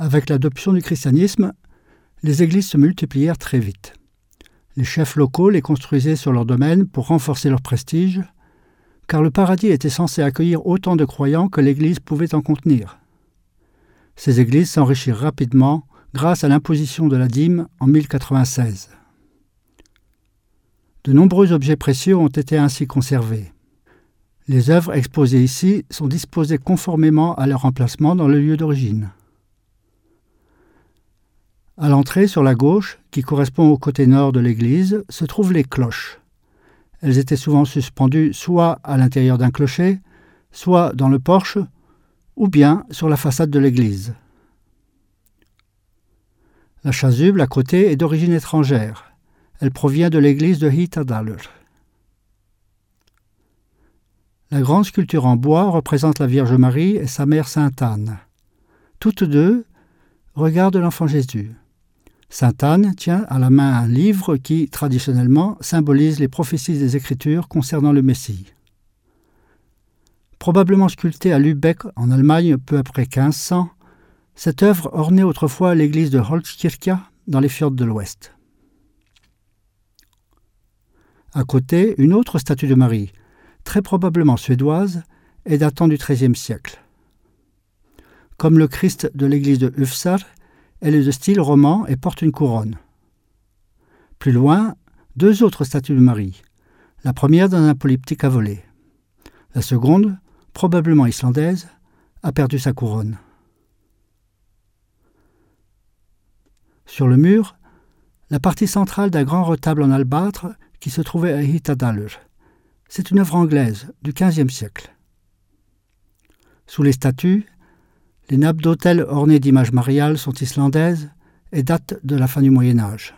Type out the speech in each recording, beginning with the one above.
Avec l'adoption du christianisme, les églises se multiplièrent très vite. Les chefs locaux les construisaient sur leur domaine pour renforcer leur prestige, car le paradis était censé accueillir autant de croyants que l'Église pouvait en contenir. Ces églises s'enrichirent rapidement grâce à l'imposition de la dîme en 1096. De nombreux objets précieux ont été ainsi conservés. Les œuvres exposées ici sont disposées conformément à leur emplacement dans le lieu d'origine. À l'entrée, sur la gauche, qui correspond au côté nord de l'église, se trouvent les cloches. Elles étaient souvent suspendues soit à l'intérieur d'un clocher, soit dans le porche, ou bien sur la façade de l'église. La chasuble à côté est d'origine étrangère. Elle provient de l'église de Hitadalur. La grande sculpture en bois représente la Vierge Marie et sa mère Sainte Anne. Toutes deux regardent l'enfant Jésus. Sainte Anne tient à la main un livre qui, traditionnellement, symbolise les prophéties des Écritures concernant le Messie. Probablement sculptée à Lübeck, en Allemagne, peu après 1500, cette œuvre ornait autrefois l'église de Holzkirche dans les fjords de l'Ouest. À côté, une autre statue de Marie, très probablement suédoise, est datant du XIIIe siècle. Comme le Christ de l'église de Ufsar, elle est de style roman et porte une couronne. Plus loin, deux autres statues de Marie, la première dans un polyptyque à volée. La seconde, probablement islandaise, a perdu sa couronne. Sur le mur, la partie centrale d'un grand retable en albâtre qui se trouvait à Hitadalur. C'est une œuvre anglaise du XVe siècle. Sous les statues, les nappes d'autel ornées d'images mariales sont islandaises et datent de la fin du Moyen Âge.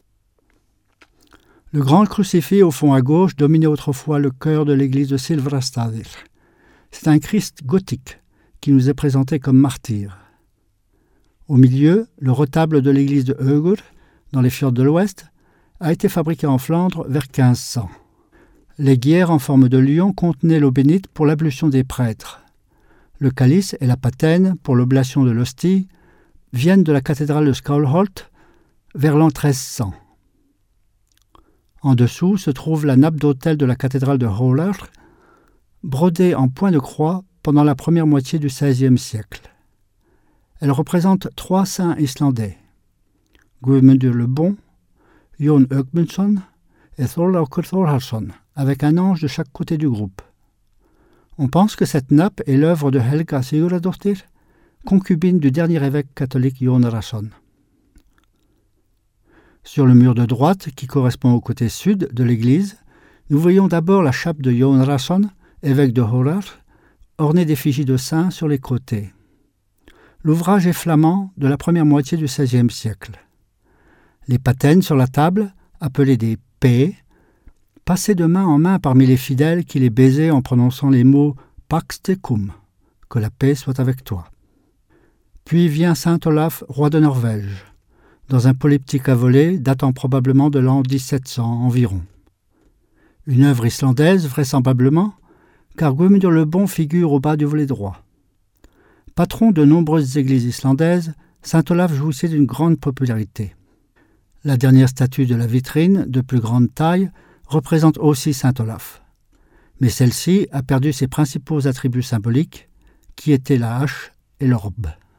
Le grand crucifix au fond à gauche dominait autrefois le chœur de l'église de Silfrastaðir. C'est un Christ gothique qui nous est présenté comme martyr. Au milieu, le retable de l'église de Ögur, dans les fjords de l'Ouest, a été fabriqué en Flandre vers 1500. Les guières en forme de lion contenaient l'eau bénite pour l'ablution des prêtres. Le calice et la patène pour l'oblation de l'hostie viennent de la cathédrale de Skálholt vers l'an 1300. En dessous se trouve la nappe d'autel de la cathédrale de Hólar, brodée en point de croix pendant la première moitié du XVIe siècle. Elle représente 3 saints islandais, Guðmundur le Bon, Jón Ögmundsson et Þorlákur Þórhallsson, avec un ange de chaque côté du groupe. On pense que cette nappe est l'œuvre de Helga Sigurðardóttir, concubine du dernier évêque catholique Jón Arason. Sur le mur de droite, qui correspond au côté sud de l'église, nous voyons d'abord la chape de Jón Arason, évêque de Hólar, ornée d'effigies de saints sur les côtés. L'ouvrage est flamand de la première moitié du XVIe siècle. Les patènes sur la table, appelées des P, passaient de main en main parmi les fidèles qui les baisaient en prononçant les mots « Pax tecum », que la paix soit avec toi. Puis vient saint Olaf, roi de Norvège, dans un polyptyque à volée datant probablement de l'an 1700 environ. Une œuvre islandaise vraisemblablement, car Guðmundur le Bon figure au bas du volet droit. Patron de nombreuses églises islandaises, saint Olaf jouissait d'une grande popularité. La dernière statue de la vitrine, de plus grande taille, représente aussi saint Olaf. Mais celle-ci a perdu ses principaux attributs symboliques, qui étaient la hache et l'orbe.